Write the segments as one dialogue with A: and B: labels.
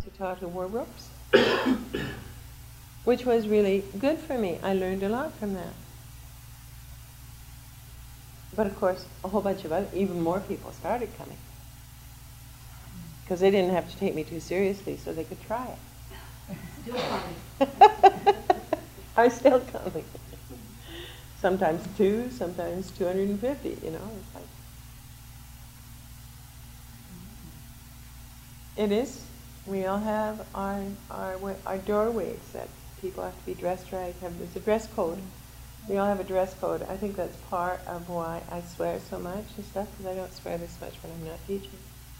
A: the Tata Warbrooks, which was really good for me. I learned a lot from that. But of course, a whole bunch of other, even more people started coming. Because they didn't have to take me too seriously, so they could try it.
B: Still coming.
A: I'm still coming. Sometimes 2, sometimes 250, you know. It's like, it is. We all have our doorways that people have to be dressed right. There's a dress code. We all have a dress code. I think that's part of why I swear so much and stuff, because I don't swear this much when I'm not teaching.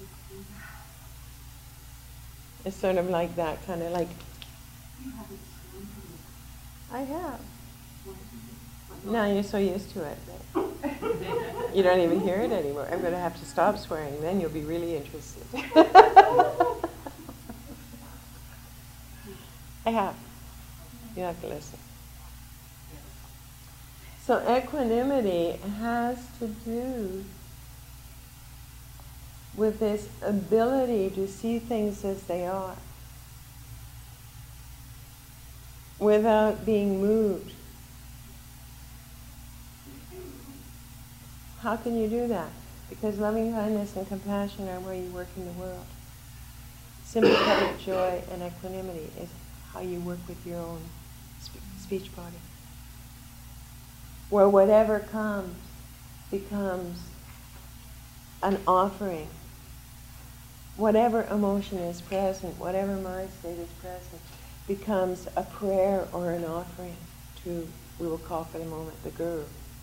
A: It's sort of like that, kind of like... I have. No, you're so used to it. You don't even hear it anymore. I'm going to have to stop swearing, then you'll be really interested. I have. You have to listen. So equanimity has to do with this ability to see things as they are without being moved. How can you do that? Because loving kindness and compassion are where you work in the world. Sympathetic joy and equanimity is how you work with your own speech body. Where whatever comes becomes an offering. Whatever emotion is present, whatever mind state is present, becomes a prayer or an offering to, we will call for the moment, the Guru.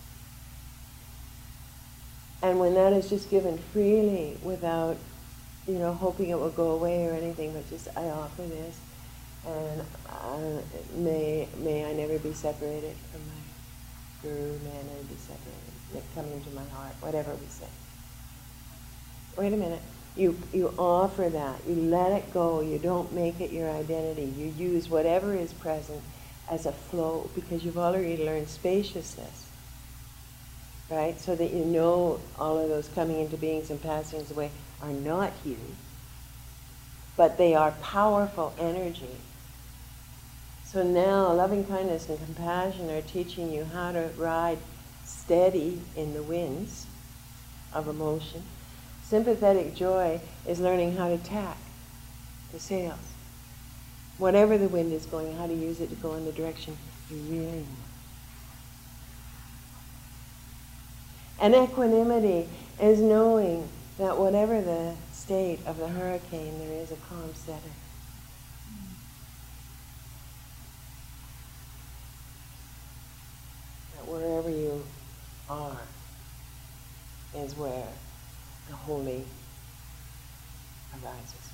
A: And when that is just given freely, without, hoping it will go away or anything, but just, I offer this, and may I never be separated from my Guru, may I never be separated, may it come into my heart, whatever we say. Wait a minute. You offer that. You let it go. You don't make it your identity. You use whatever is present as a flow, because you've already learned spaciousness, right? So that you know all of those coming into beings and passings away are not you, but they are powerful energy. So now loving kindness and compassion are teaching you how to ride steady in the winds of emotion. Sympathetic joy is learning how to tack the sails. Whatever the wind is going, how to use it to go in the direction you really want. And equanimity is knowing that whatever the state of the hurricane, there is a calm center. That wherever you are is where the holy arises.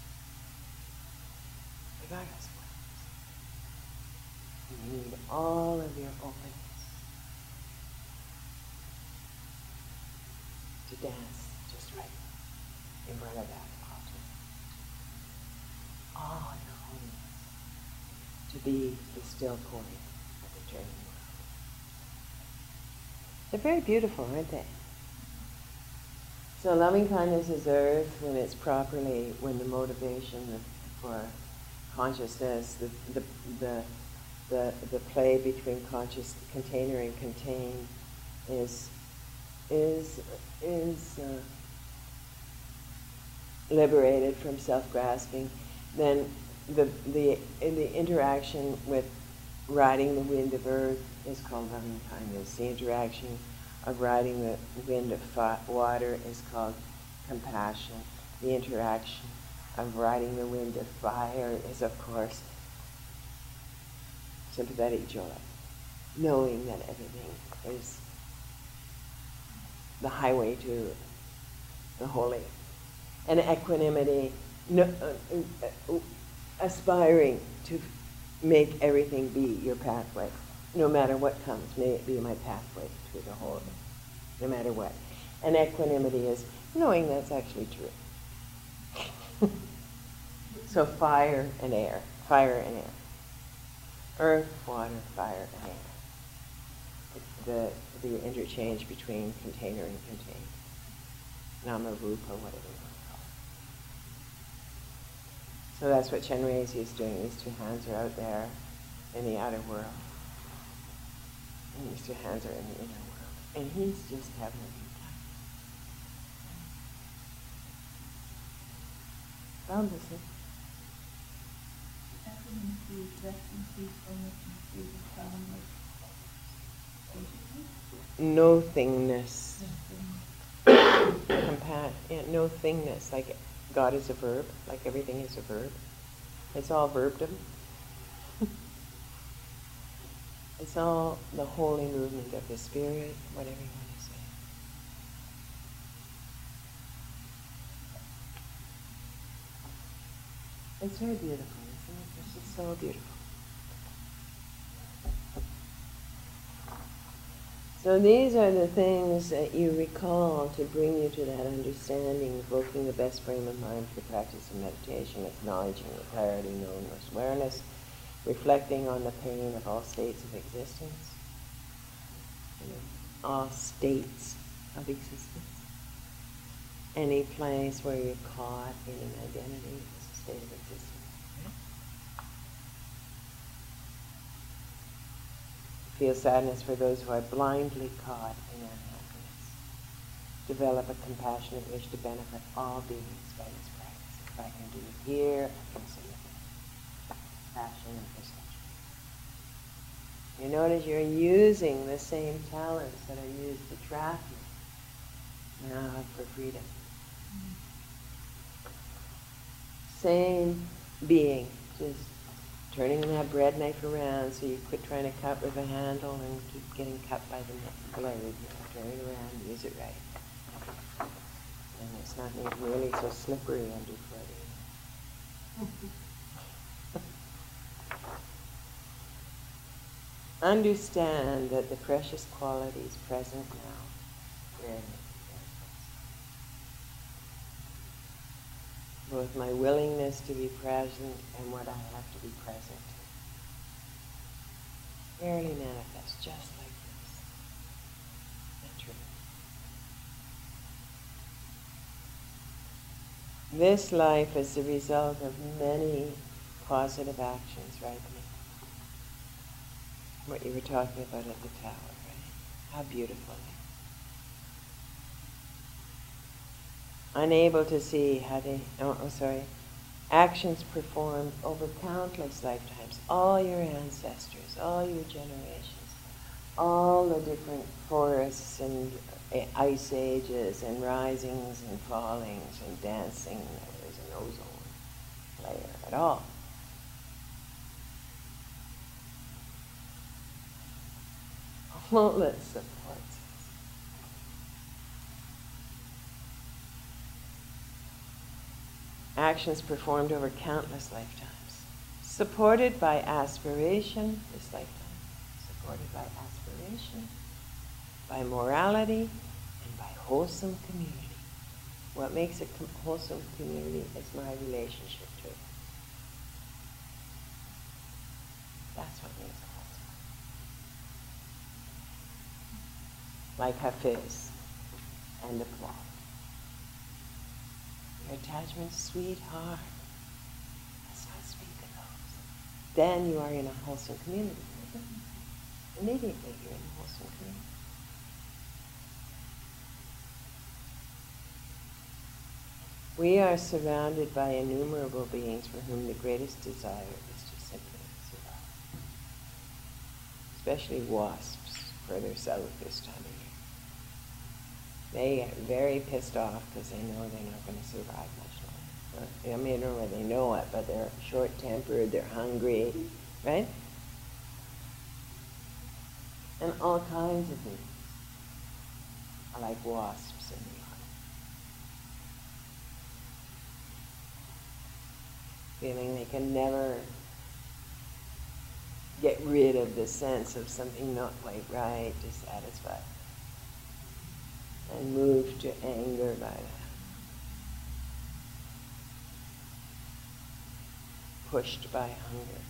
A: Regardless of what it is. You need all of your openness to dance just right in front of that altar. All your holiness to be the still point of the journey world. They're very beautiful, aren't they? So loving kindness is earth when it's properly, when the motivation for consciousness, the play between conscious container and contained is liberated from self-grasping. Then the interaction with riding the wind of earth is called loving kindness. The interaction of riding the wind of water is called compassion. The interaction of riding the wind of fire is, of course, sympathetic joy, knowing that everything is the highway to the holy. And equanimity, aspiring to make everything be your pathway. No matter what comes, may it be my pathway to the holy, no matter what. And equanimity is knowing that's actually true. So fire and air, earth, water, fire, and air. The interchange between container and contained. Nama, rupa, whatever you want to call So that's what Chenrezig is doing. These two hands are out there in the outer world. And these two hands are in the inner world. And he's just having a good time. Well, listen. No-thingness. No thingness. Like God is a verb. Like everything is a verb. It's all verbdom. It's all the holy movement of the spirit, whatever you want to say. It's very beautiful, isn't it? It's just so beautiful. So these are the things that you recall to bring you to that understanding, evoking the best frame of mind for the practice of meditation, acknowledging the clarity, knowingness, awareness, reflecting on the pain of all states of existence. All states of existence. Any place where you're caught in an identity is a state of existence. Feel sadness for those who are blindly caught in unhappiness. Develop a compassionate wish to benefit all beings by this practice. If I can do it here, I can see it. Passion and perception. You notice you're using the same talents that are used to trap you now for freedom. Same being, just turning that bread knife around so you quit trying to cut with a handle and keep getting cut by the blade. Turn it around, use it right. And it's not nearly so slippery underfoot. Understand that the precious quality is present now. Both my willingness to be present and what I have to be present. Rarely manifest just like this. Not true. This life is the result of many positive actions, right? What you were talking about at the tower, right? How beautiful. Unable to see how they, actions performed over countless lifetimes, all your ancestors, all your generations, all the different forests and ice ages and risings and fallings and dancing. There was an ozone layer at all. All that supports us. Actions performed over countless lifetimes, supported by aspiration, this lifetime, supported by aspiration, by morality, and by wholesome community. What makes a wholesome community is my relationship to it. That's what makes it wholesome. Like Hafiz and the plot. Your attachment, sweetheart. Let's not speak of those. Then you are in a wholesome community. Immediately you're in a wholesome community. We are surrounded by innumerable beings for whom the greatest desire is to simply survive. Especially wasps further south this time of year. They get very pissed off because they know they're not going to survive much longer. I mean, I don't know whether they know it, but they're short-tempered, they're hungry, right? And all kinds of things are like wasps in the yard. Feeling they can never get rid of the sense of something not quite right, dissatisfied. And moved to anger by that. Pushed by hunger.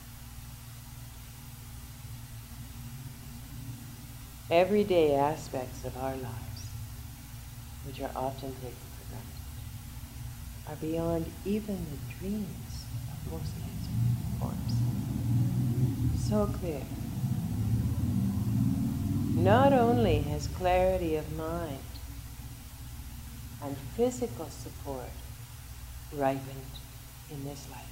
A: Everyday aspects of our lives, which are often taken for granted, are beyond even the dreams of most cancer forms. So clear. Not only has clarity of mind and physical support ripened in this life,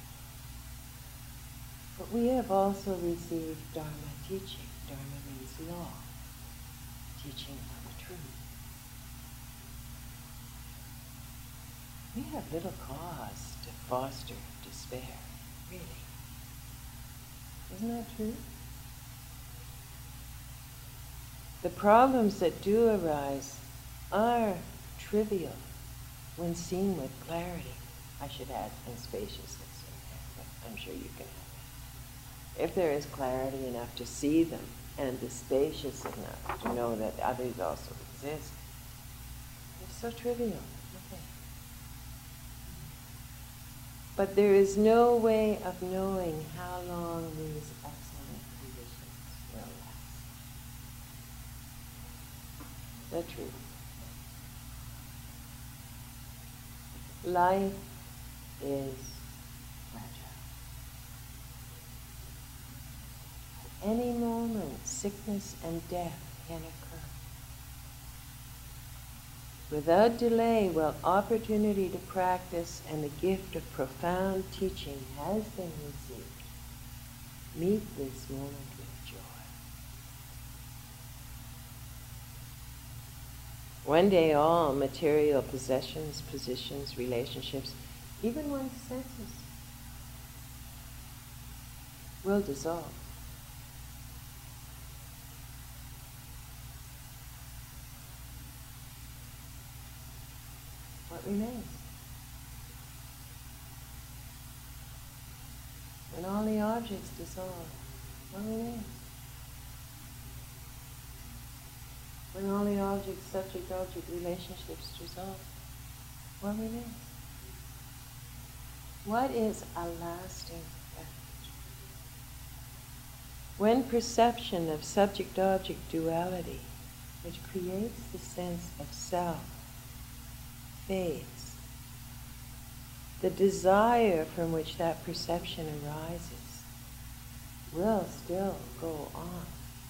A: but we have also received Dharma teaching. Dharma means law, teaching of truth. We have little cause to foster despair, really. Isn't that true? The problems that do arise are trivial when seen with clarity. I should add, and spaciousness in there, but I'm sure you can have it. If there is clarity enough to see them, and the spacious enough to know that others also exist, it's so trivial. Okay. But there is no way of knowing how long these excellent conditions will last. The truth. Life is fragile. At any moment, sickness and death can occur. Without delay, while opportunity to practice and the gift of profound teaching has been received, meet this moment with joy. One day all material possessions, positions, relationships, even one's senses, will dissolve. What remains? When all the objects dissolve, what remains? When all the objects, subject-object relationships dissolve, what remains? What is a lasting refuge? When perception of subject-object duality, which creates the sense of self, fades, the desire from which that perception arises will still go on.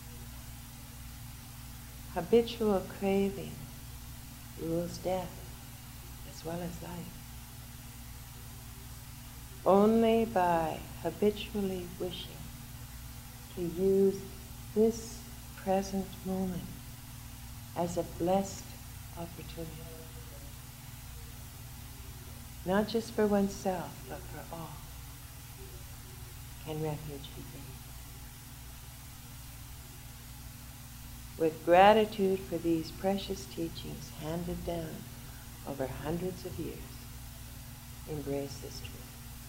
A: Habitual craving rules death as well as life. Only by habitually wishing to use this present moment as a blessed opportunity, not just for oneself, but for all, can refuge be gained. With gratitude for these precious teachings handed down over hundreds of years, embrace this truth.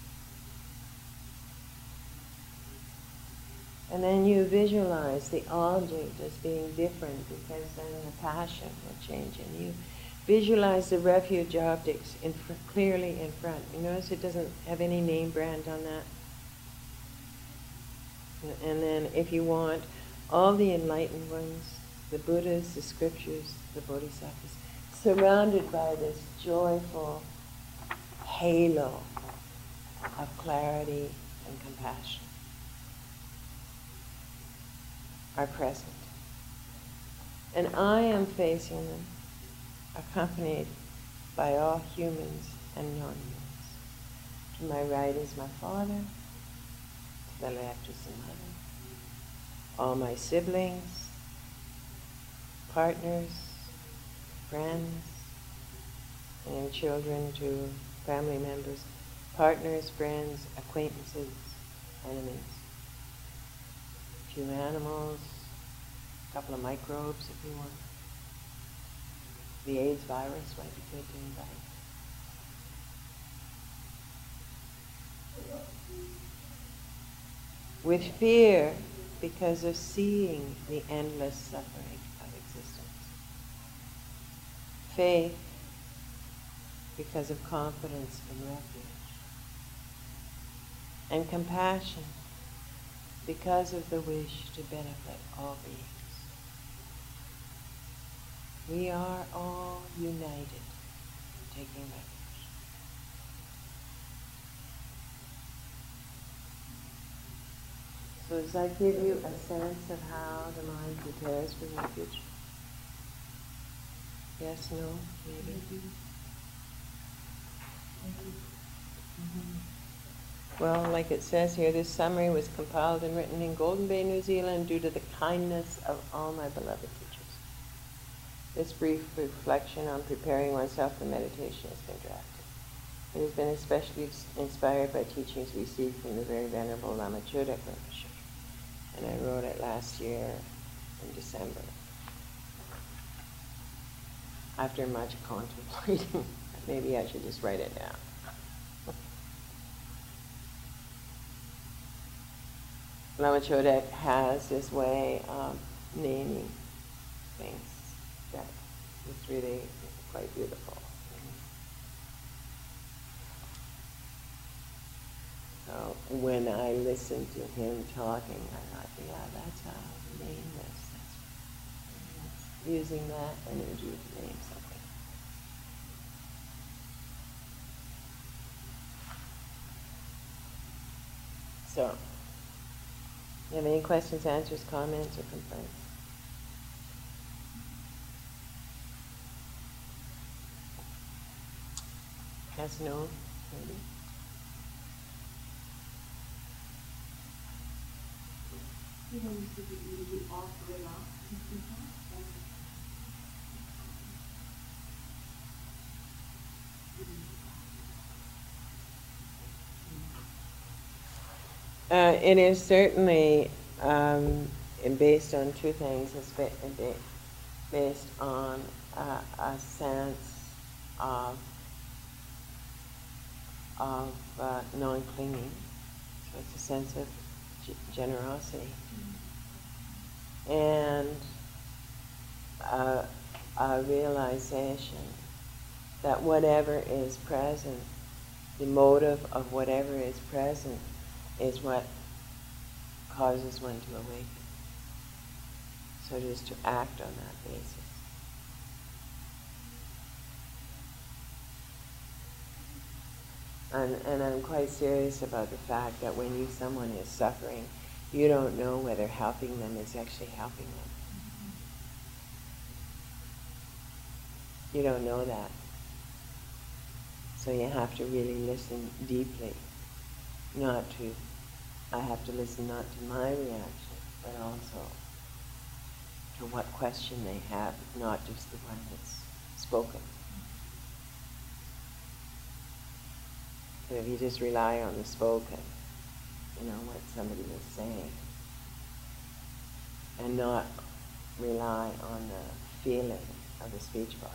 A: And then you visualize the object as being different, because then the passion will change, and you visualize the refuge objects clearly in front. You notice it doesn't have any name brand on that. And then if you want, all the enlightened ones, the Buddhas, the scriptures, the Bodhisattvas, surrounded by this joyful halo of clarity and compassion, are present. And I am facing them, accompanied by all humans and non-humans. To my right is my father, to the left is the mother, all my siblings, partners, friends, and children to family members, partners, friends, acquaintances, enemies. A few animals, a couple of microbes if you want. The AIDS virus might be good to invite. With fear because of seeing the endless suffering of existence. Faith because of confidence in refuge. And compassion because of the wish to benefit all beings. We are all united, taking refuge. So does that give you a sense of how the mind prepares for refuge? Yes, no, maybe? Well, like it says here, this summary was compiled and written in Golden Bay, New Zealand due to the kindness of all my beloved teachers. This brief reflection on preparing oneself for meditation has been drafted. It has been especially inspired by teachings received from the very Venerable Lama Chodek Rinpoche, and I wrote it last year in December. After much contemplating, maybe I should just write it down. Lama Chodek has this way of naming things that is really quite beautiful. So when I listened to him talking, I thought, yeah, that's how I name this. That's using that energy to name something. So, you have any questions, answers, comments, or complaints? Yes, no, maybe?
B: You know, you said that you would offer it up to people.
A: It is certainly based on two things. It's based on a sense of non-clinging. So it's a sense of generosity. And a realization that whatever is present, the motive of whatever is present, is what causes one to awaken. So it is to act on that basis. And I'm quite serious about the fact that when someone is suffering, you don't know whether helping them is actually helping them. You don't know that. So you have to really listen deeply. I have to listen not to my reaction, but also to what question they have, not just the one that's spoken. But if you just rely on the spoken, what somebody is saying, and not rely on the feeling of the speech body,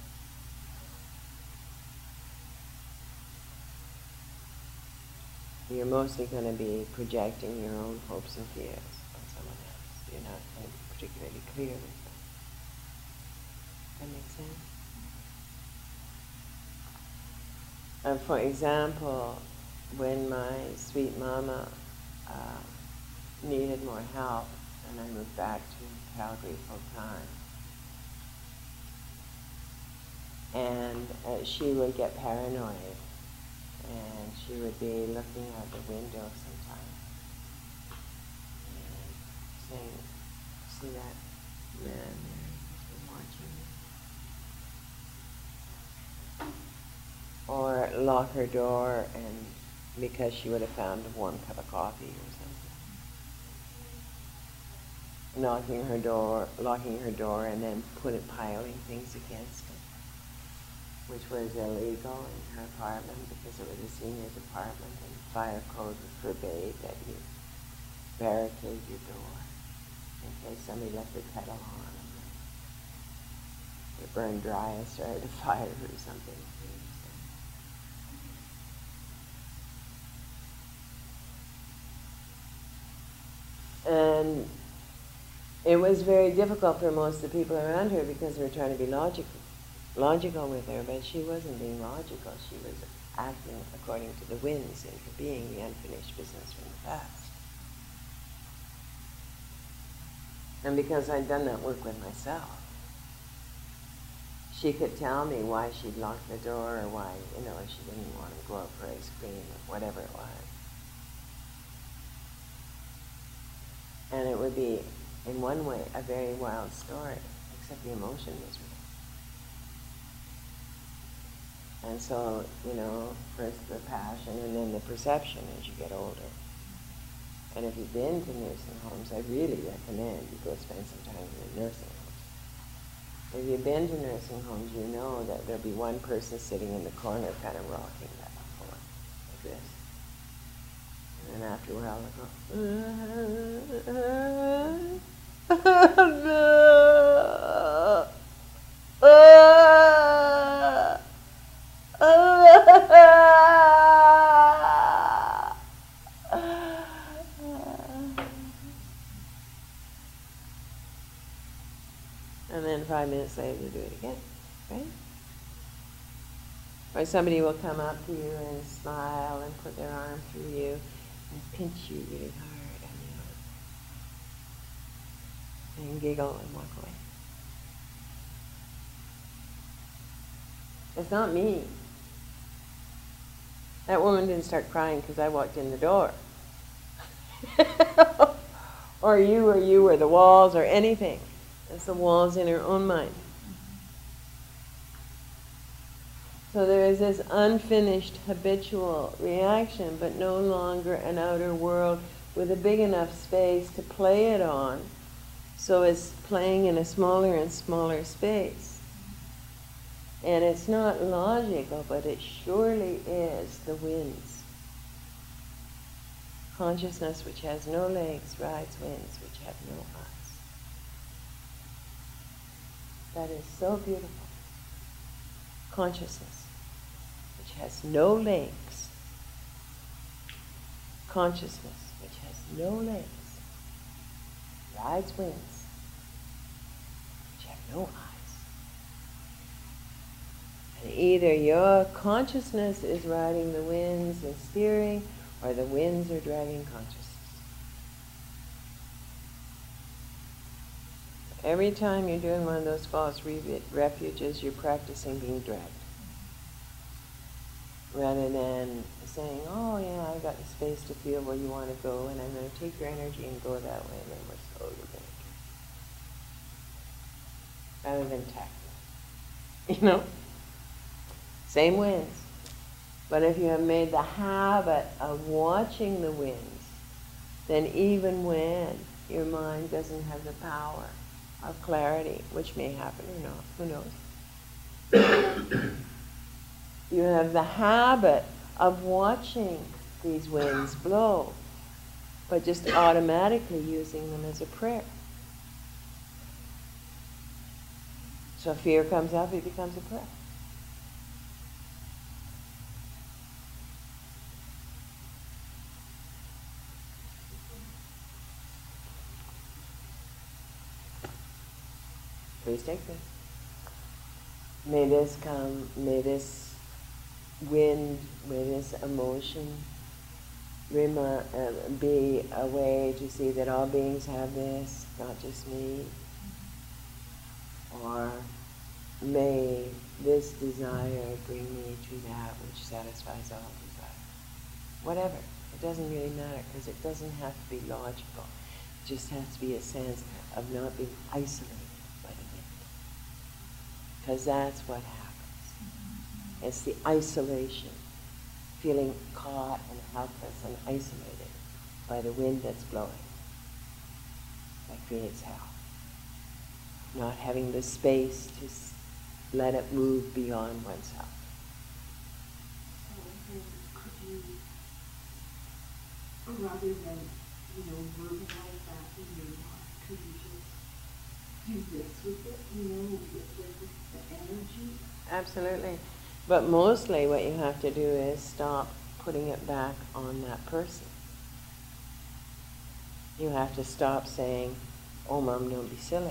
A: you're mostly going to be projecting your own hopes and fears on someone else. You're not going to be particularly clear with them. That makes sense? For example, when my sweet mama needed more help and I moved back to Calgary full time, and she would get paranoid, and she would be looking out the window sometimes and saying, "See that man there? He's been watching me." Or lock her door, and because she would have found a warm cup of coffee or something. Locking her door and then piling things against it, which was illegal in her apartment because it was a senior's apartment and fire code forbade that you barricade your door in case somebody left their kettle on and it burned dry and started a fire or something. And it was very difficult for most of the people around her because they were trying to be logical with her, but she wasn't being logical. She was acting according to the winds and for being the unfinished business from the past. And because I'd done that work with myself, she could tell me why she'd locked the door or why, she didn't want to go out for ice cream or whatever it was. And it would be, in one way, a very wild story, except the emotion was real. And so, first the passion and then the perception as you get older. And if you've been to nursing homes, I really recommend you go spend some time in the nursing homes. If you've been to nursing homes, you know that there'll be one person sitting in the corner kind of rocking that floor, like this. And then after a while and then 5 minutes later you do it again, right? Or somebody will come up to you and smile and put their arm through you and pinch you really hard on the arm. And giggle and walk away. It's not me. That woman didn't start crying because I walked in the door. or you, or the walls, or anything. It's the walls in her own mind. So there is this unfinished habitual reaction, but no longer an outer world with a big enough space to play it on. So it's playing in a smaller and smaller space. And it's not logical, but it surely is the winds. Consciousness which has no legs rides winds which have no eyes. That is so beautiful. Consciousness which has no legs. Consciousness which has no legs rides winds which have no eyes. And either your consciousness is riding the winds and steering, or the winds are dragging consciousness. Every time you're doing one of those false refuges, you're practicing being dragged. Rather than saying, oh yeah, I've got the space to feel where you want to go, and I'm going to take your energy and go that way, and then we're slowly going to do. Rather than tackle. Same winds. But if you have made the habit of watching the winds, then even when your mind doesn't have the power of clarity, which may happen or not, who knows? You have the habit of watching these winds blow, but just automatically using them as a prayer. So fear comes up, it becomes a prayer. Please take this. May this come, may this wind, may this emotion be a way to see that all beings have this, not just me. Or may this desire bring me to that which satisfies all desire. Whatever. It doesn't really matter, because it doesn't have to be logical. It just has to be a sense of not being isolated by the wind. Because that's what happens. It's the isolation, feeling caught and helpless and isolated by the wind that's blowing. That creates hell. Not having the space to let it move beyond oneself.
B: Could you, rather than, verbalize that in your mind, could you just do this with it, with the energy?
A: Absolutely. But mostly what you have to do is stop putting it back on that person. You have to stop saying, oh, Mom, don't be silly.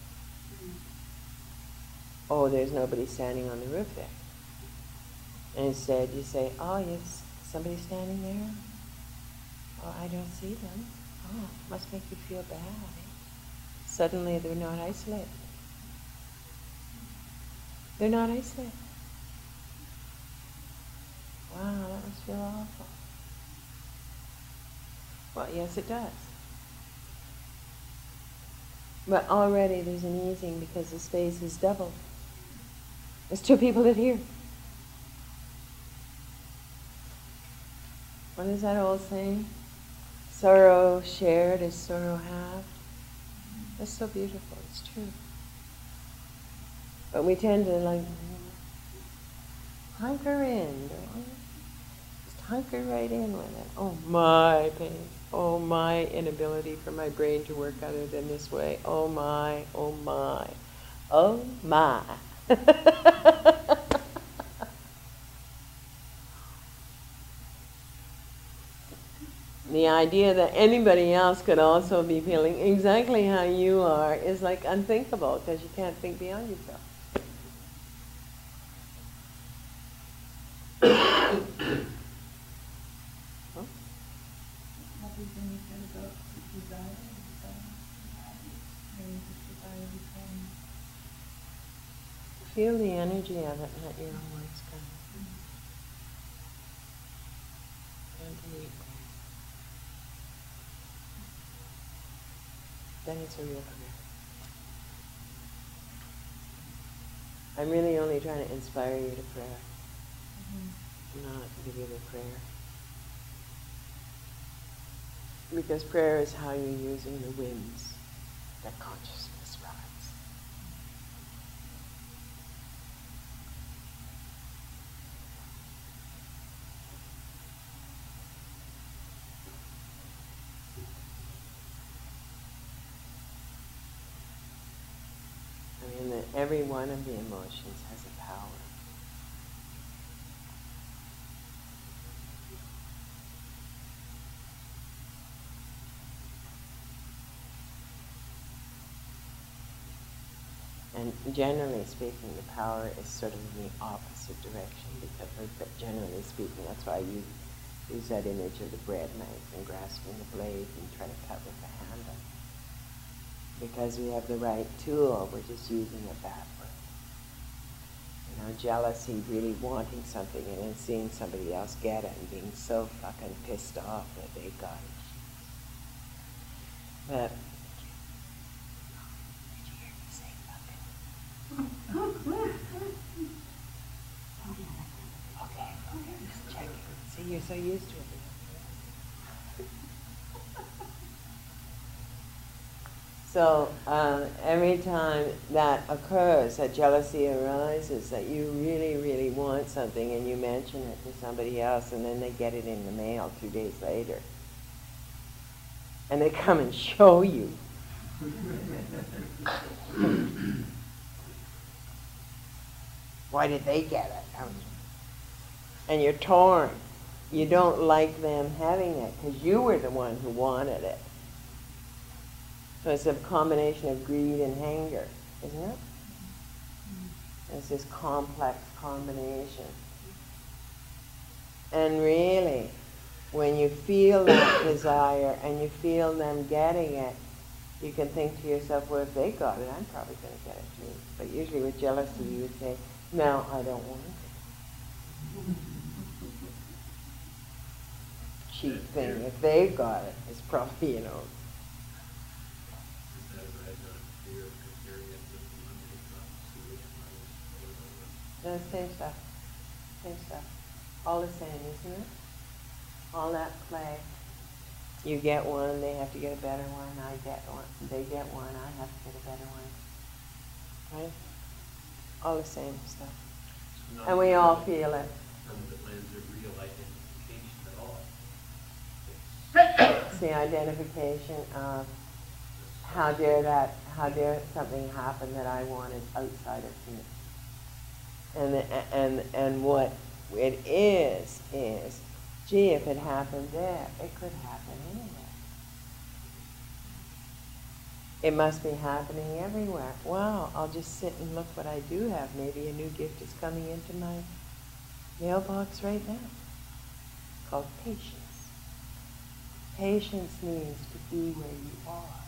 A: Oh, there's nobody standing on the roof there. And instead you say, oh, yes, somebody standing there? Oh, I don't see them. Oh, must make you feel bad. Suddenly they're not isolated. They're not isolated. Wow, that must feel awful. Well, yes, it does. But already there's an easing because the space is doubled. There's 2 people that hear. What is that old saying? Sorrow shared is sorrow halved. That's so beautiful, it's true. But we tend to like hunker in, don't we? Just hunker right in with it. Oh my pain. Oh my inability for my brain to work other than this way. Oh my, oh my, oh my. The idea that anybody else could also be feeling exactly how you are is like unthinkable because you can't think beyond yourself.
C: Everything you said about desire, maybe this desire becomes
A: Feel the energy of it and let your own words come. Gently. Then it's a real prayer. I'm really only trying to inspire you to prayer, not give you the prayer. Because prayer is how you're using the winds that consciousness rides. I mean, that every one of the emotions has a power. And generally speaking, the power is sort of in the opposite direction because, generally speaking, that's why you use that image of the bread knife and grasping the blade and try to cut with the handle. Because we have the right tool, we're just using it backward. You know, jealousy, really wanting something and then seeing somebody else get it and being so fucking pissed off that they got it. But okay, just checking. See, you're so used to it. So every time that occurs, that jealousy arises, that you really, really want something and you mention it to somebody else and then they get it in the mail 2 days later. And they come and show you. Why did they get it? And you're torn. You don't like them having it because you were the one who wanted it. So it's a combination of greed and anger, isn't it? It's this complex combination. And really, when you feel that desire and you feel them getting it, you can think to yourself, well, if they got it, I'm probably going to get it too. But usually with jealousy, you would say, no, I don't want it. Cheap thing. If they got it, it's probably, you know. No, same stuff. Same stuff. All the same, isn't it? All that play. You get one, they have to get a better one, I get one, they get one, I have to get a better one. Right? All the same stuff. And we all feel it.
D: None of it lands a real identification at all.
A: It's the identification of how dare something happen that I wanted outside of me. And what it is, gee, if it happened there, it could happen anywhere. It must be happening everywhere. Wow, I'll just sit and look what I do have. Maybe a new gift is coming into my mailbox right now. It's called patience. Patience means to be where you are.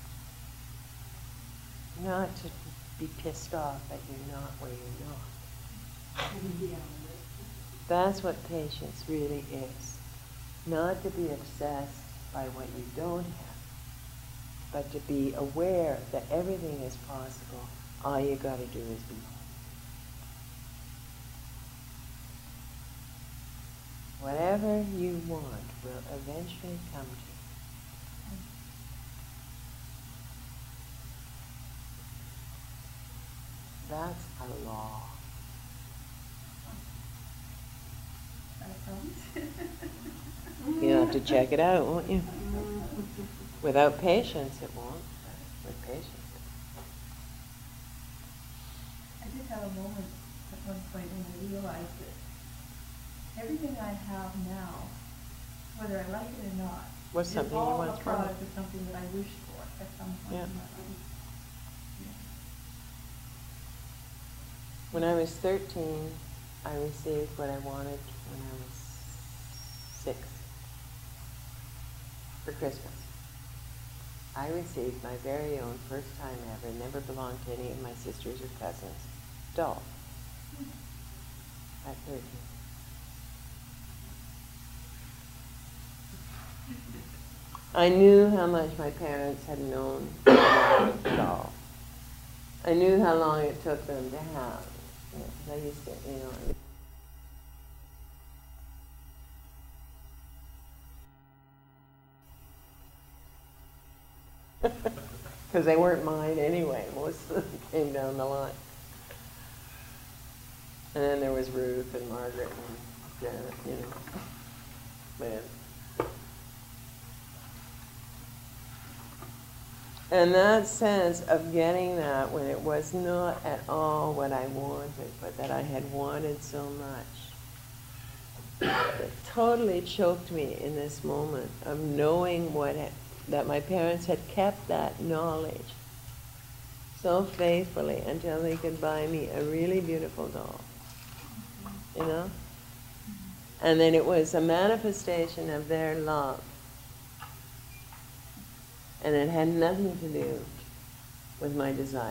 A: Not to be pissed off that you're not where you're not. That's what patience really is. Not to be obsessed by what you don't have, but to be aware that everything is possible. All you got to do is be. Whatever you want will eventually come to you. That's a law.
C: That sounds.
A: You'll have to check it out, won't you? Without patience, it won't. With patience.
C: I did have a moment at one point when I realized that everything I have now, whether I like it or not,
A: Was
C: is
A: something you
C: all
A: once
C: a product of something that I wished for at some point
A: Yeah.
C: in my life.
A: When I was 13, I received what I wanted when I was 6 for Christmas. I received my very own first time ever, never belonged to any of my sisters or cousins, doll at 13. I knew how much my parents had known about the doll. I knew how long it took them to have. You know, 'cause I used to, you know. Because they weren't mine anyway. Most of them came down the line. And then there was Ruth and Margaret and Janet, you know. Man. And that sense of getting that when it was not at all what I wanted, but that I had wanted so much, it totally choked me in this moment of knowing that my parents had kept that knowledge so faithfully until they could buy me a really beautiful doll, you know? And then it was a manifestation of their love. And it had nothing to do with my desire.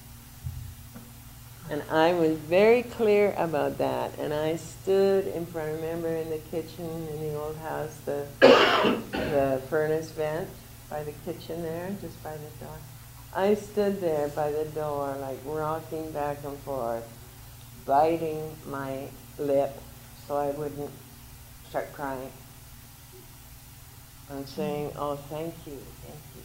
A: And I was very clear about that. And I stood in front, remember in the kitchen in the old house, the furnace vent by the kitchen there, just by the door. I stood there by the door, like rocking back and forth, biting my lip so I wouldn't start crying. And saying, oh, thank you, thank you.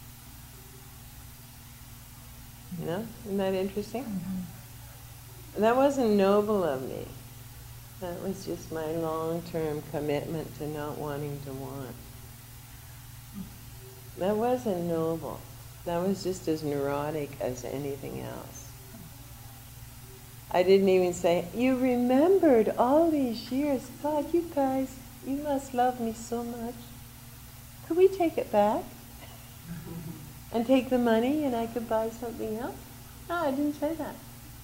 A: You know, isn't that interesting? Mm-hmm. That wasn't noble of me. That was just my long-term commitment to not wanting to want. That wasn't noble. That was just as neurotic as anything else. I didn't even say, you remembered all these years. God, you guys, you must love me so much. Could we take it back? And take the money and I could buy something else? No, I didn't say that.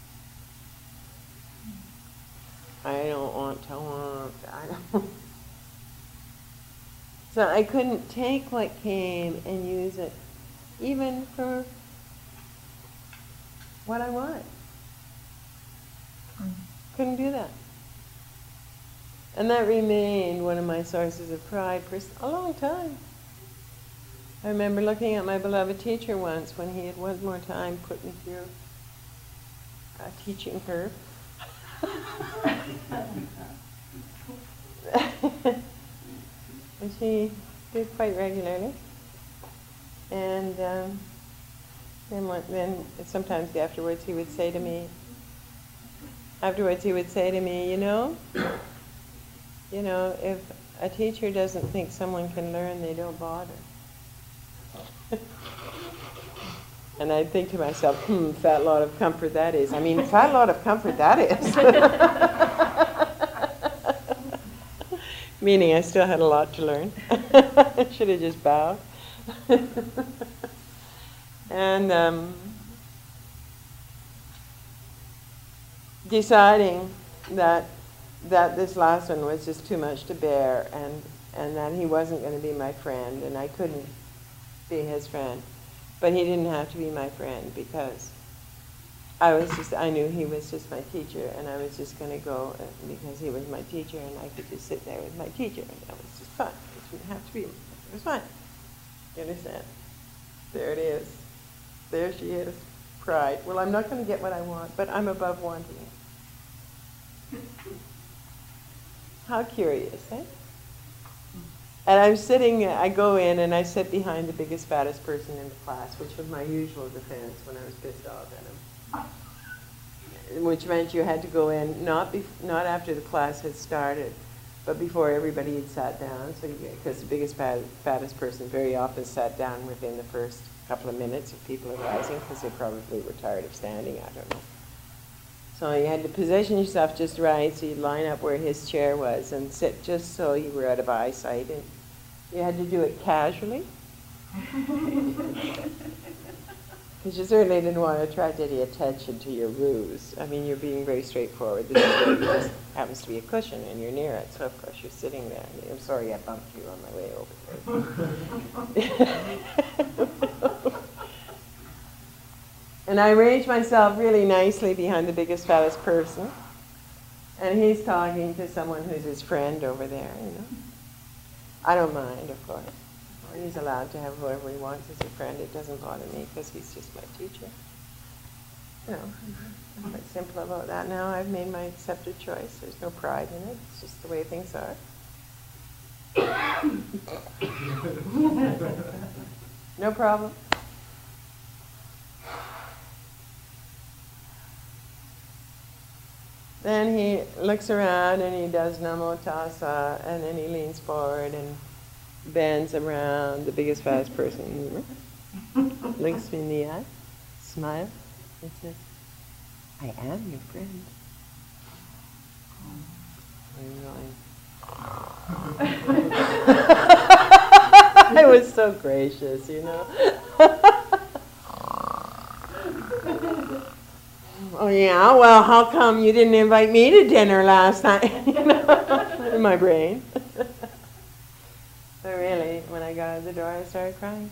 A: I don't want to want. I don't. So I couldn't take what came and use it even for what I wanted. Couldn't do that. And that remained one of my sources of pride for a long time. I remember looking at my beloved teacher once when he had one more time put me through a teaching curve. Which he did quite regularly. And then sometimes afterwards he would say to me, you know, if a teacher doesn't think someone can learn, they don't bother. And I'd think to myself, fat lot of comfort that is. I mean, fat lot of comfort that is. Meaning I still had a lot to learn. I should have just bowed. And deciding that this last one was just too much to bear, and that he wasn't going to be my friend, and I couldn't be his friend. But he didn't have to be my friend because I knew he was just my teacher, and I was just going to go because he was my teacher, and I could just sit there with my teacher, and that was just fun. It didn't have to be, it was fun. You understand? There it is. There she is. Pride. Well, I'm not going to get what I want, but I'm above wanting it. How curious, eh? And I'm sitting, I go in and I sit behind the biggest, fattest person in the class, which was my usual defense when I was pissed off at him. Which meant you had to go in, not after the class had started, but before everybody had sat down, so because the biggest, fattest person very often sat down within the first couple of minutes of people arriving, because they probably were tired of standing, I don't know. So you had to position yourself just right, so you'd line up where his chair was and sit just so you were out of eyesight. And you had to do it casually, because you certainly didn't want to attract any attention to your ruse. I mean, you're being very straightforward. This is where it just happens to be a cushion and you're near it, so of course you're sitting there. I'm sorry I bumped you on my way over there. And I arranged myself really nicely behind the biggest, fattest person. And he's talking to someone who's his friend over there, you know. I don't mind, of course. He's allowed to have whoever he wants as a friend. It doesn't bother me because he's just my teacher. You know, I'm quite simple about that now. I've made my accepted choice. There's no pride in it. It's just the way things are. No problem. Then he looks around and he does Namo Tassa, and then he leans forward and bends around the biggest, fattest person. Looks me in the eye, smiles, and says, I am your friend. I was so gracious, you know. Oh yeah, well, how come you didn't invite me to dinner last night? You know, in my brain. But really, when I got out the door, I started crying.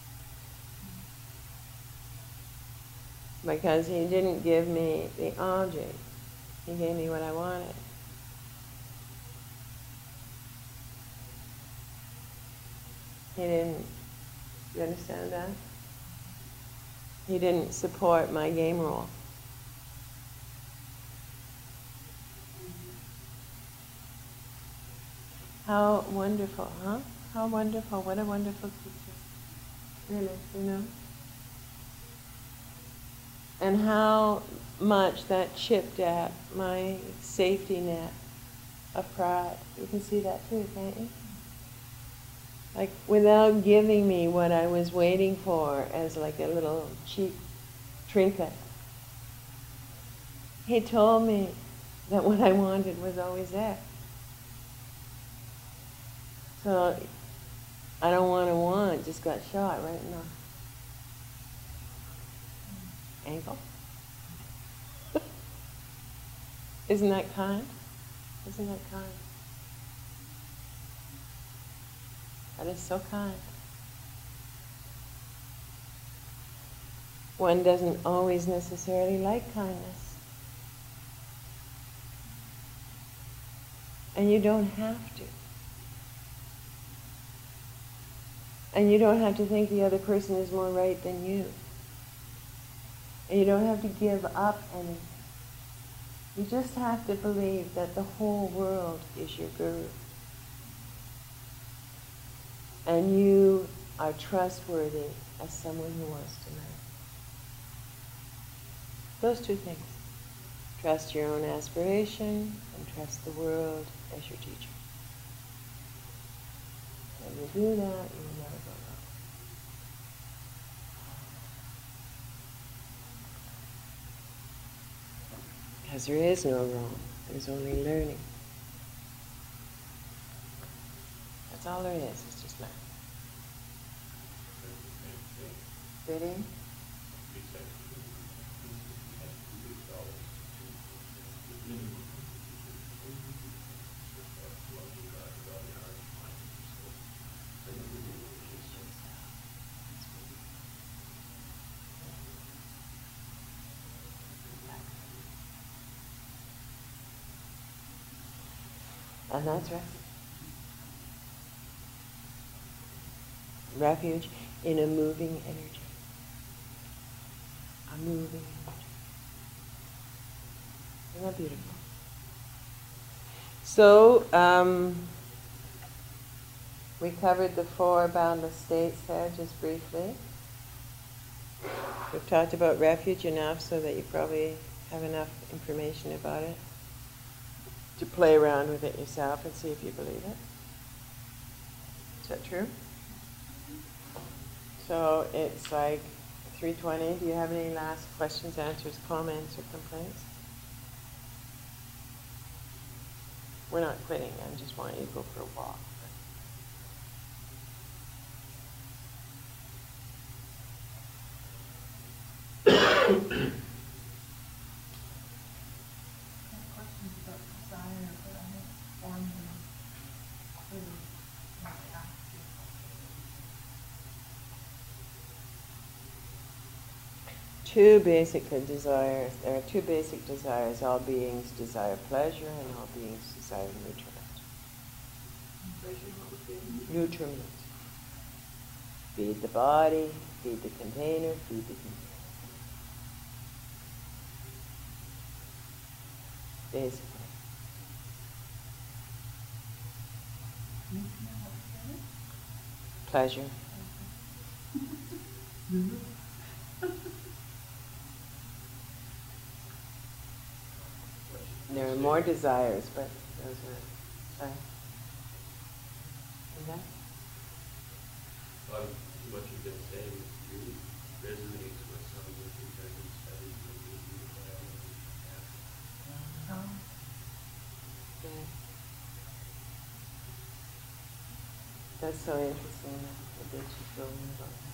A: Because he didn't give me the object. He gave me what I wanted. He didn't, you understand that? He didn't support my game rule. How wonderful, huh? How wonderful, what a wonderful teacher. Really, you know? And how much that chipped at my safety net of pride. You can see that too, can't you? Like, without giving me what I was waiting for as like a little cheap trinket, he told me that what I wanted was always there. So, I don't want, just got shot right in the ankle. Isn't that kind? Isn't that kind? That is so kind. One doesn't always necessarily like kindness. And you don't have to. And you don't have to think the other person is more right than you. And you don't have to give up anything. You just have to believe that the whole world is your guru. And you are trustworthy as someone who wants to learn. Those two things. Trust your own aspiration and trust the world as your teacher. When you do that, you will never go wrong. Because there is no wrong. There's only learning. That's all there is. It's just learning. Fitting? And that's refuge. Refuge in a moving energy. A moving energy. Isn't that beautiful? So, we covered the 4 boundless states there just briefly. We've talked about refuge enough so that you probably have enough information about it to play around with it yourself and see if you believe it. Is that true? So it's like 3:20. Do you have any last questions, answers, comments, or complaints? We're not quitting. I just want you to go for a walk.
C: Questions about desire, but I haven't formed them clearly in my attitude.
A: Two basic desires. There are 2 basic desires. All beings desire pleasure, and all beings desire nutriment. Nutriment. Feed the body, feed the container, feed the container. Basically. Pleasure. There are more desires, but those are, sorry. Is that?
D: What you've been saying really resonates with some of the things I've been studying from the biology.
A: Good. That's so interesting that you feel about that.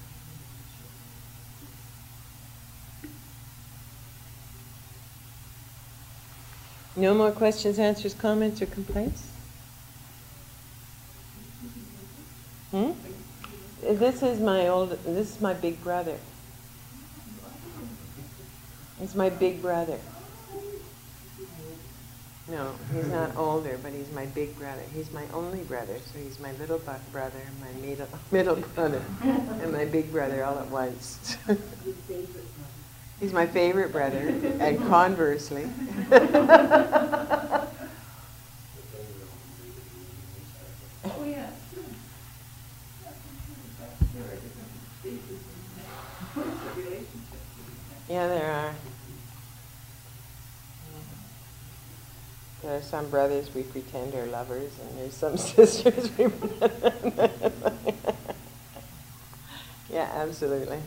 A: No more questions, answers, comments, or complaints? This is my big brother. He's my big brother. No, he's not older, but he's my big brother. He's my only brother, so he's my little brother, my middle brother, and my big brother all at once. He's my favorite brother, and conversely.
C: Oh, yeah.
A: Yeah, there are. There are some brothers we pretend are lovers, and there's some sisters we pretend. Yeah, absolutely.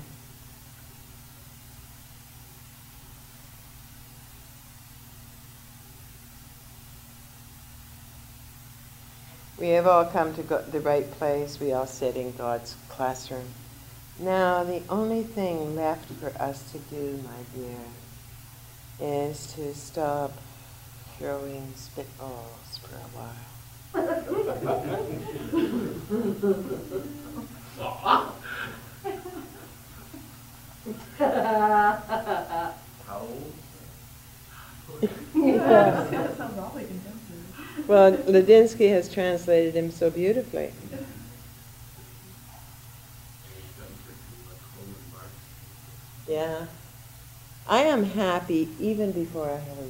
A: We have all come to the right place. We all sit in God's classroom. Now, the only thing left for us to do, my dear, is to stop throwing spitballs for a while.
D: How old?
C: That sounds awfully contemporary.
A: Well, Ladinsky has translated him so beautifully. Yeah. I am happy even before I have a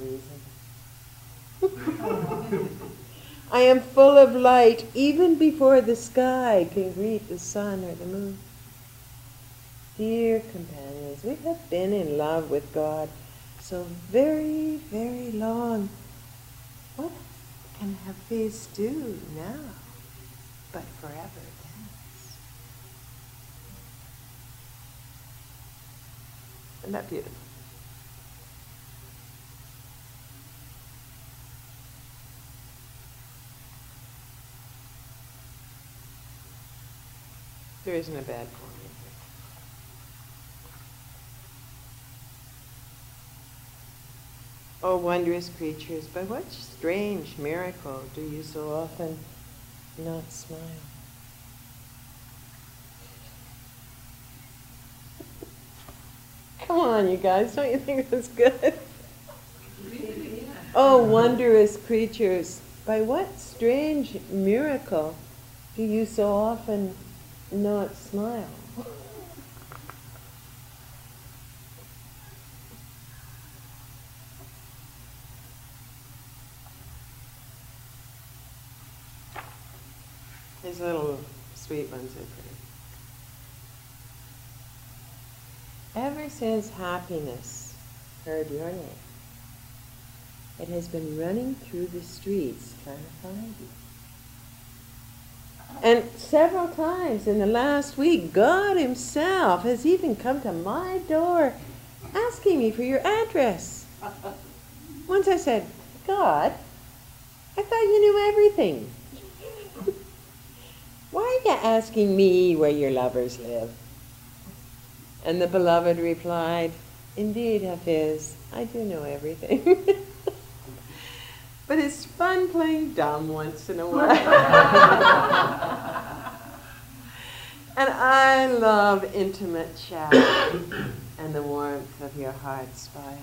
A: reason. I am full of light even before the sky can greet the sun or the moon. Dear companions, we have been in love with God so very, very long. What can have these do now but forever dance? Isn't that beautiful? There isn't a bad form in here. Oh, wondrous creatures, by what strange miracle do you so often not smile? Come on, you guys, don't you think that's good? Oh, wondrous creatures, by what strange miracle do you so often not smile? These little sweet ones are pretty. Ever since happiness heard your name, it has been running through the streets trying to find you. And several times in the last week, God Himself has even come to my door asking me for your address. Once I said, God, I thought you knew everything. Why are you asking me where your lovers live? And the beloved replied, indeed, Hafiz, I do know everything. But it's fun playing dumb once in a while. And I love intimate chat and the warmth of your heart's fire.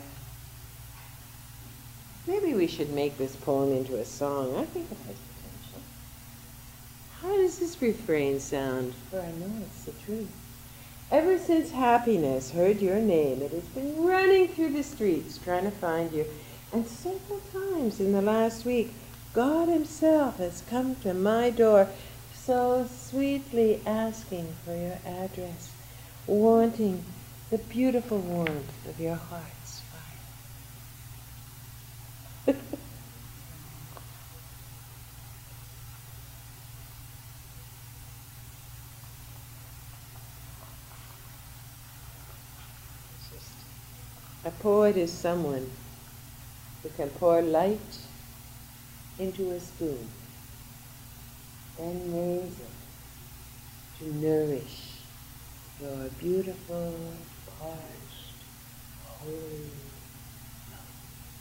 A: Maybe we should make this poem into a song. I think it has potential. How does this refrain sound? For I know it's the truth. Ever since happiness heard your name, it has been running through the streets trying to find you. And several times in the last week, God Himself has come to my door, so sweetly asking for your address, wanting the beautiful warmth of your heart's fire. A poet is someone who can pour light into a spoon, then raise it to nourish your beautiful, parched, holy love.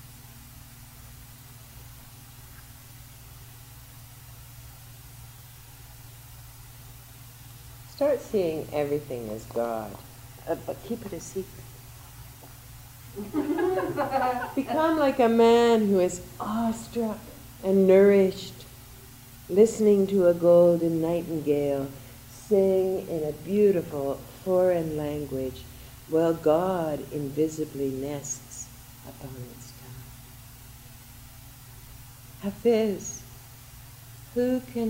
A: Start seeing everything as God, but keep it a secret. Become like a man who is awestruck and nourished, listening to a golden nightingale sing in a beautiful foreign language while God invisibly nests upon its tongue. Hafiz, who can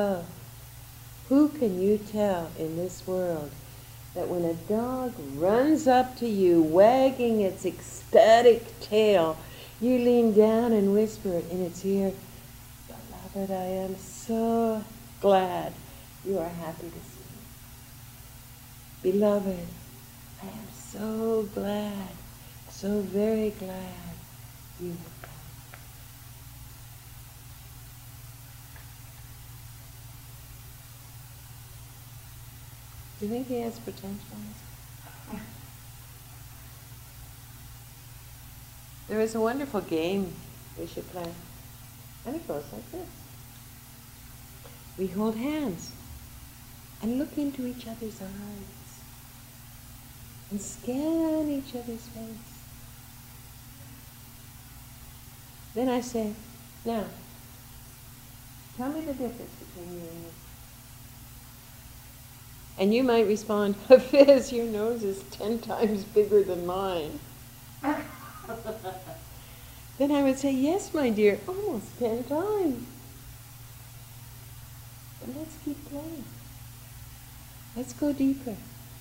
A: you tell in this world that when a dog runs up to you, wagging its ecstatic tail, you lean down and whisper in its ear, beloved, I am so glad you are happy to see me. Beloved, I am so glad, so very glad you have come. Do you think he has potential? There is a wonderful game we should play. And it goes like this. We hold hands and look into each other's eyes and scan each other's face. Then I say, now, tell me the difference between you and me. And you might respond, Hafiz, your nose is 10 times bigger than mine. Then I would say, yes, my dear, almost 10 times. But let's keep playing. Let's go deeper.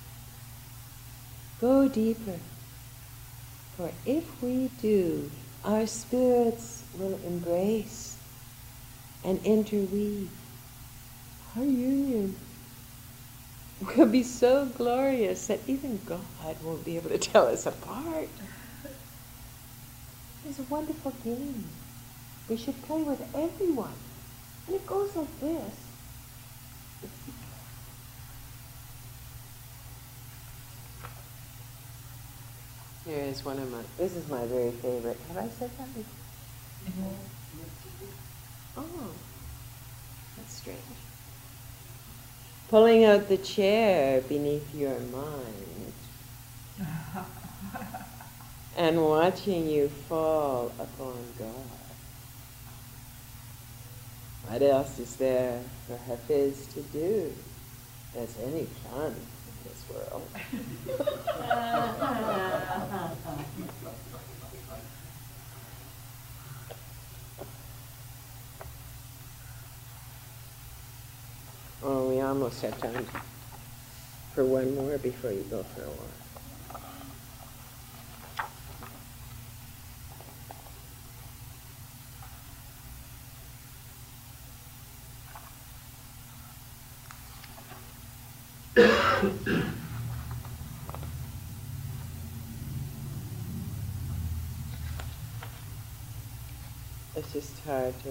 A: Go deeper. For if we do, our spirits will embrace and interweave. Our union will be so glorious that even God won't be able to tell us apart. It's a wonderful game. We should play with everyone. And it goes like this. Here is one of this is my very favorite. Have I said that before? Oh, that's strange. Pulling out the chair beneath your mind and watching you fall upon God. What else is there for Hafiz to do as any fun in this world. Oh, we almost have time for one more before you go for a walk. It's just hard to.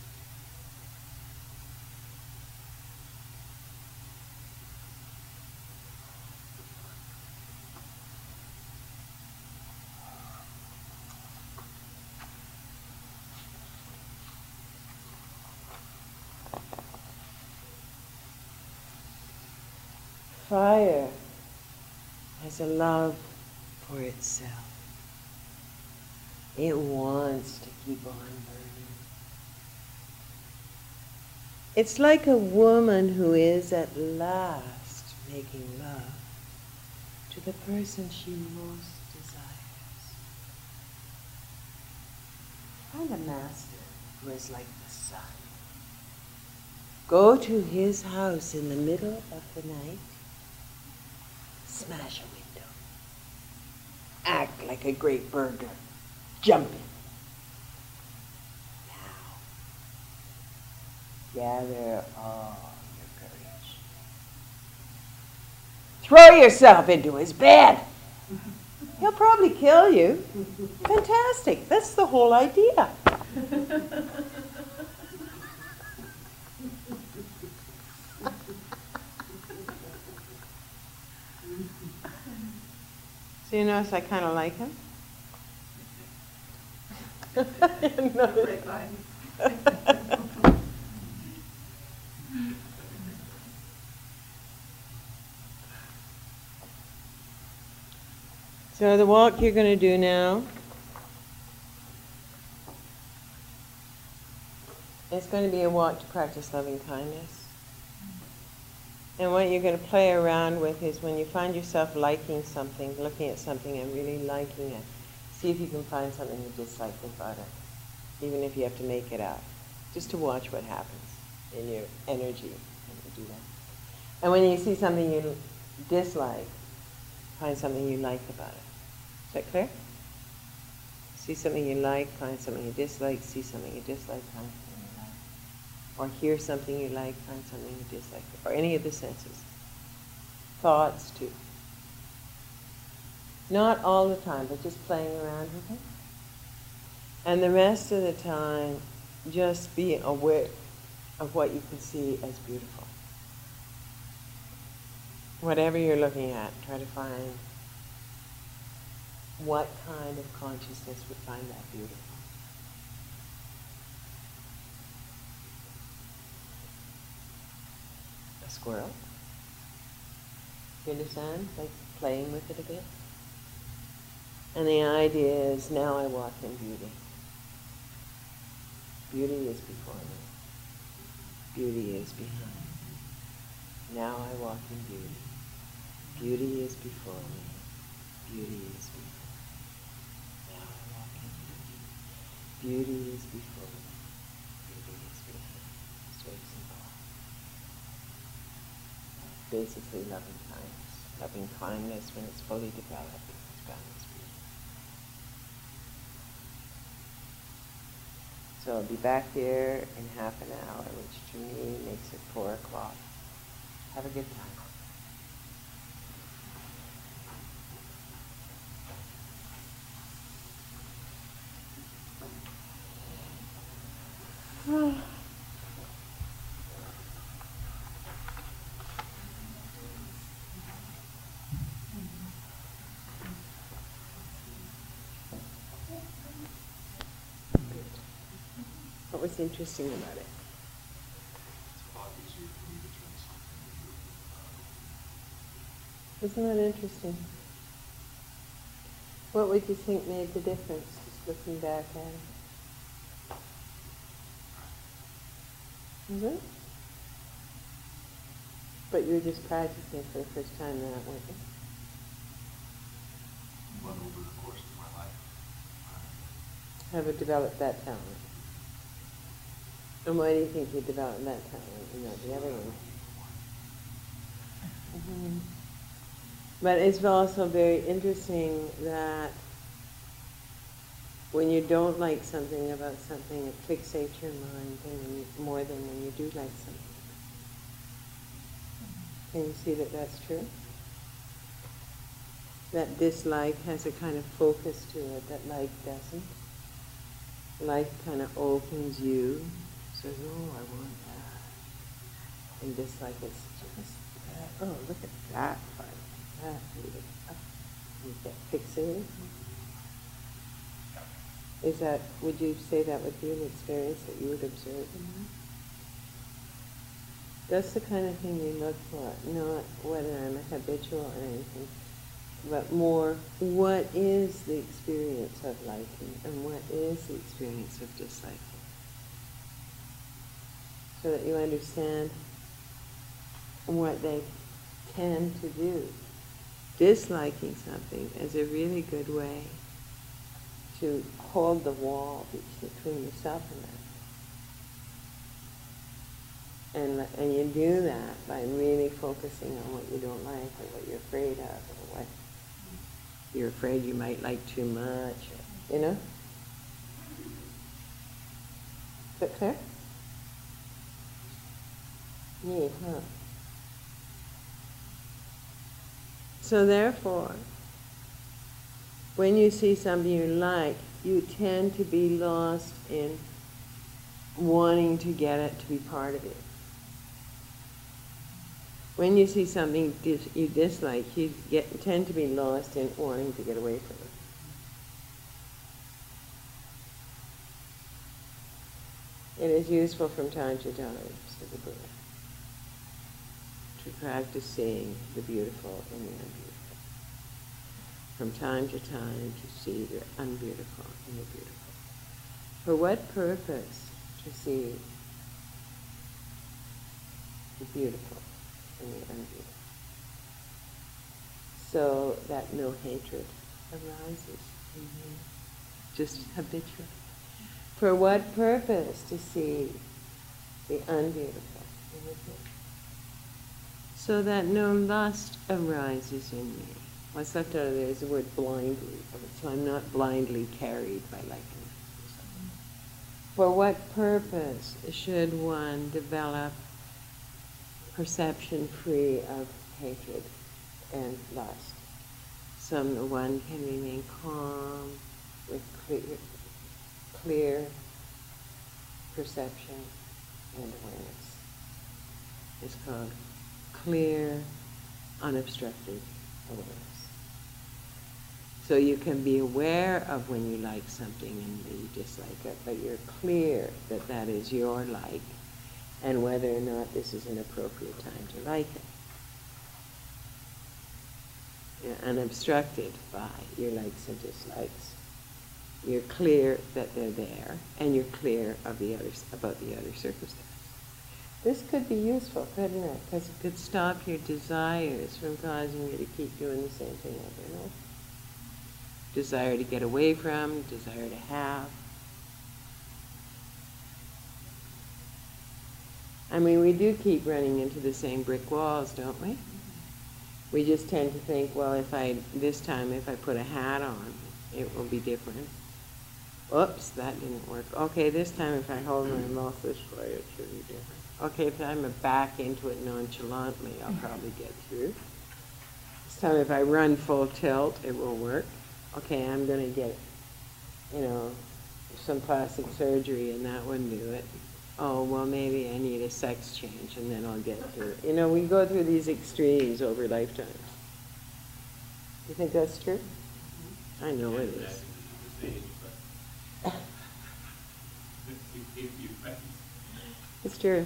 A: Fire has a love for itself. It wants to keep on burning. It's like a woman who is at last making love to the person she most desires. Find a master who is like the sun. Go to his house in the middle of the night, smash a window, act like a great burglar, jump in. Gather all your courage. Throw yourself into his bed. He'll probably kill you. Fantastic. That's the whole idea. So you notice I kind of like him? So the walk you're going to do now, it's going to be a walk to practice loving kindness. And what you're going to play around with is when you find yourself liking something, looking at something and really liking it, see if you can find something you dislike about it, even if you have to make it up, just to watch what happens in your energy when you do that. And when you see something you dislike, find something you like about it. Is that clear? See something you like, find something you dislike, see something you dislike, find something you like. Or hear something you like, find something you dislike. Or any of the senses. Thoughts too. Not all the time, but just playing around with it. And the rest of the time, just be aware of what you can see as beautiful. Whatever you're looking at, try to find what kind of consciousness would find that beautiful. A squirrel? You understand? Like playing with it a bit. And the idea is, now I walk in beauty. Beauty is before me. Beauty is behind. Now I walk in beauty. Beauty is before me. Beauty is behind. Now I walk in beauty. Beauty is before me. Beauty is behind. Straight and tall. Basically loving kindness. Loving kindness when it's fully developed. It's boundless beauty. So I'll be back here in half an hour, which to me makes it 4 o'clock. Have a good time. What was interesting about it? Isn't that interesting? What would you think made the difference, just looking back at it? Is it? But you're just practicing for the first time that, weren't you?
E: But over the course of my life,
A: Have you developed that talent? And why do you think you developed that talent and not the other one? Mhm. But it's also very interesting that when you don't like something about something, it fixates your mind more than when you do like something. Can you see that that's true? That dislike has a kind of focus to it that like doesn't. Like kind of opens you, says, oh, I want that. And dislike is just that. Oh, look at that part. That. You get fixated. Is that, would you say that would be an experience that you would observe in that? That's the kind of thing you look for, not whether I'm a habitual or anything, but more, what is the experience of liking and what is the experience of disliking? So that you understand what they tend to do. Disliking something is a really good way to hold the wall between yourself and that. And you do that by really focusing on what you don't like or what you're afraid of or what you're afraid you might like too much, or, you know? Is that clear? Yeah, huh? So therefore, when you see something you like, you tend to be lost in wanting to get it to be part of it. When you see something you dislike, you tend to be lost in wanting to get away from it. It is useful from time to time, said the Buddha, to practice seeing the beautiful in the unbeautiful. From time to time to see the unbeautiful in the beautiful. For what purpose to see the beautiful in the unbeautiful? So that no hatred arises in you, just habitual. For what purpose to see the unbeautiful in the beautiful? So that no lust arises in me. What's left out of there is the word blindly, so I'm not blindly carried by liking. For what purpose should one develop perception free of hatred and lust? So one can remain calm with clear perception and awareness. It's called clear, unobstructed awareness. So you can be aware of when you like something and you dislike it, but you're clear that that is your like, and whether or not this is an appropriate time to like it. You're unobstructed by your likes and dislikes. You're clear that they're there, and you're clear of the others, about the other circumstances. This could be useful, couldn't it? Because it could stop your desires from causing you to keep doing the same thing over and over. Desire to get away from, desire to have. I mean, we do keep running into the same brick walls, don't we? We just tend to think, well, this time if I put a hat on, it will be different. Oops, that didn't work. Okay, this time if I hold my mouth this way, it should be different. Okay, if I'm back into it nonchalantly, I'll probably get through. This time if I run full tilt, it will work. Okay, I'm going to get, some plastic surgery and that wouldn't do it. Oh, well, maybe I need a sex change and then I'll get through it. We go through these extremes over lifetimes. You think that's true? I know it is. It's true.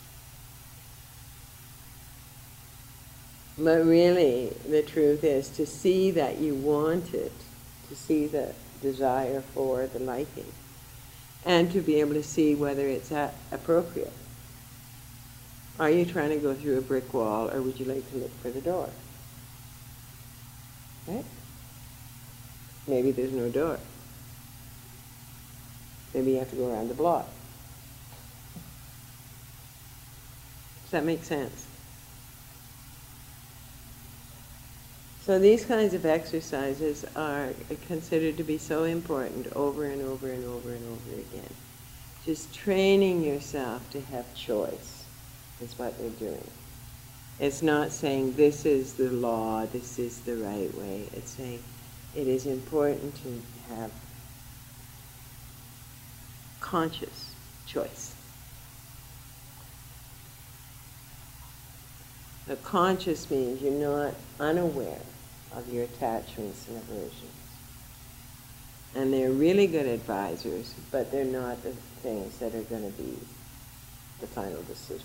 A: But really, the truth is to see that you want it, to see the desire for the liking, and to be able to see whether it's appropriate. Are you trying to go through a brick wall, or would you like to look for the door? Right? Maybe there's no door. Maybe you have to go around the block. Does that make sense? So these kinds of exercises are considered to be so important over and over and over and over again. Just training yourself to have choice is what they're doing. It's not saying this is the law, this is the right way. It's saying it is important to have conscious choice. Now, conscious means you're not unaware of your attachments and aversions. And they're really good advisors, but they're not the things that are going to be the final decision.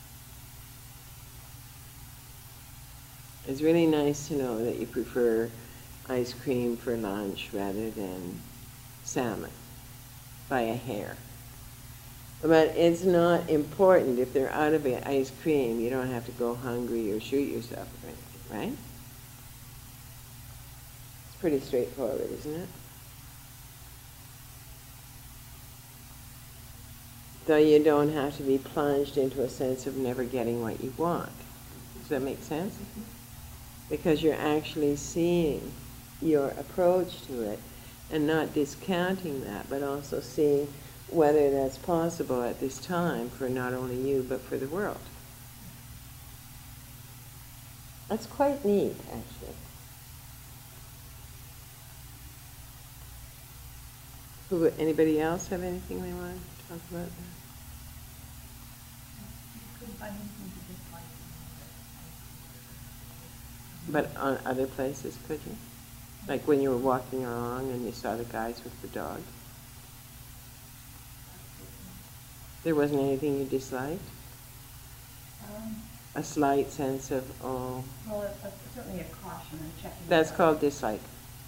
A: It's really nice to know that you prefer ice cream for lunch rather than salmon by a hair. But it's not important. If they're out of ice cream, you don't have to go hungry or shoot yourself or anything, right? It's pretty straightforward, isn't it? So you don't have to be plunged into a sense of never getting what you want. Does that make sense? Because you're actually seeing your approach to it and not discounting that, but also seeing whether that's possible at this time for not only you, but for the world. That's quite neat, actually. Anybody else have anything they want to talk about? But on other places, could you? Like when you were walking along and you saw the guys with the dog? There wasn't anything you disliked? A slight sense of, oh...
C: Well, it's certainly a caution and checking.
A: That's called dislike.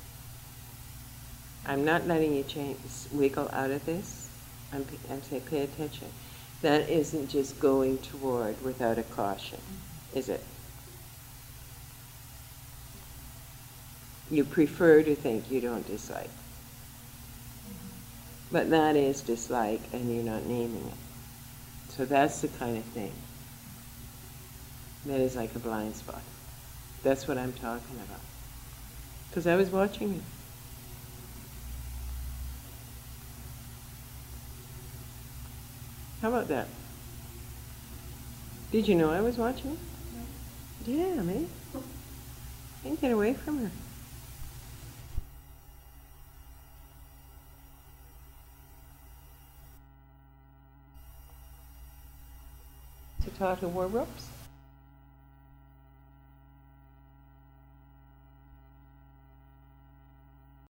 A: I'm not letting you wiggle out of this. I'm saying pay attention. That isn't just going toward without a caution, is it? You prefer to think you don't dislike. But that is dislike, and you're not naming it. So that's the kind of thing that is like a blind spot. That's what I'm talking about. Because I was watching it. How about that? Did you know I was watching it? No. Yeah, man. Can't get away from her. To talk to Warbrooks?